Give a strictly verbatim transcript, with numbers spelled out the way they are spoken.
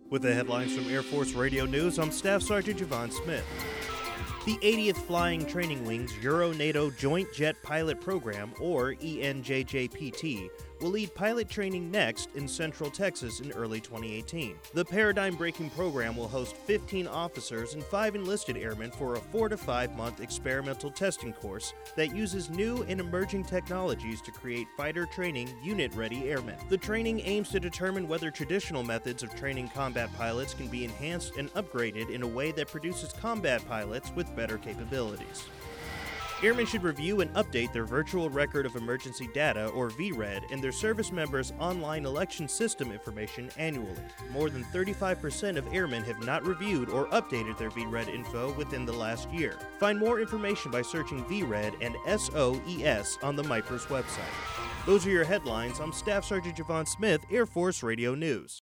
With the headlines from Air Force Radio News, I'm Staff Sergeant Javon Smith. The eightieth Flying Training Wing's Euro-NATO Joint Jet Pilot Program, or E N J J P T, will lead pilot training next in Central Texas in early twenty eighteen. The paradigm-breaking program will host fifteen officers and five enlisted airmen for a four to five month experimental testing course that uses new and emerging technologies to create fighter-training, unit-ready airmen. The training aims to determine whether traditional methods of training combat pilots can be enhanced and upgraded in a way that produces combat pilots with better capabilities. Airmen should review and update their Virtual Record of Emergency Data, or V RED, and their service members' online election system information annually. More than thirty-five percent of airmen have not reviewed or updated their V RED info within the last year. Find more information by searching V RED and S O E S on the MIPERS website. Those are your headlines. I'm Staff Sergeant Javon Smith, Air Force Radio News.